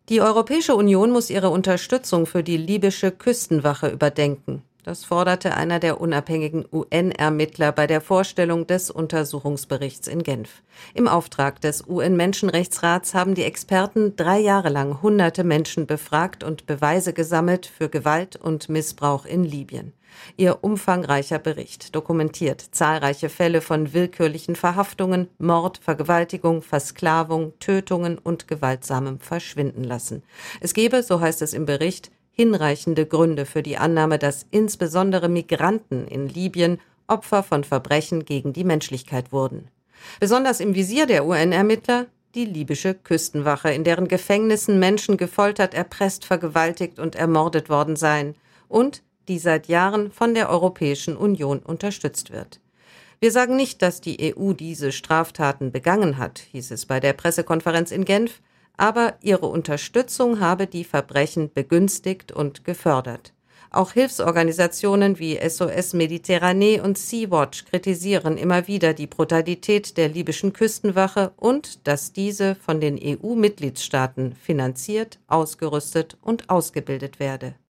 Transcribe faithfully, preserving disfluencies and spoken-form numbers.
Die Europäische Union muss ihre Unterstützung für die libysche Küstenwache überdenken. Das forderte einer der unabhängigen U N-Ermittler bei der Vorstellung des Untersuchungsberichts in Genf. Im Auftrag des U N-Menschenrechtsrats haben die Experten drei Jahre lang hunderte Menschen befragt und Beweise gesammelt für Gewalt und Missbrauch in Libyen. Ihr umfangreicher Bericht dokumentiert zahlreiche Fälle von willkürlichen Verhaftungen, Mord, Vergewaltigung, Versklavung, Tötungen und gewaltsamem Verschwindenlassen. Es gebe, so heißt es im Bericht, hinreichende Gründe für die Annahme, dass insbesondere Migranten in Libyen Opfer von Verbrechen gegen die Menschlichkeit wurden. Besonders im Visier der U N-Ermittler die libysche Küstenwache, in deren Gefängnissen Menschen gefoltert, erpresst, vergewaltigt und ermordet worden seien und die seit Jahren von der Europäischen Union unterstützt wird. Wir sagen nicht, dass die E U diese Straftaten begangen hat, hieß es bei der Pressekonferenz in Genf, aber ihre Unterstützung habe die Verbrechen begünstigt und gefördert. Auch Hilfsorganisationen wie S O S Mediterranee und Sea-Watch kritisieren immer wieder die Brutalität der libyschen Küstenwache und dass diese von den E U-Mitgliedstaaten finanziert, ausgerüstet und ausgebildet werde.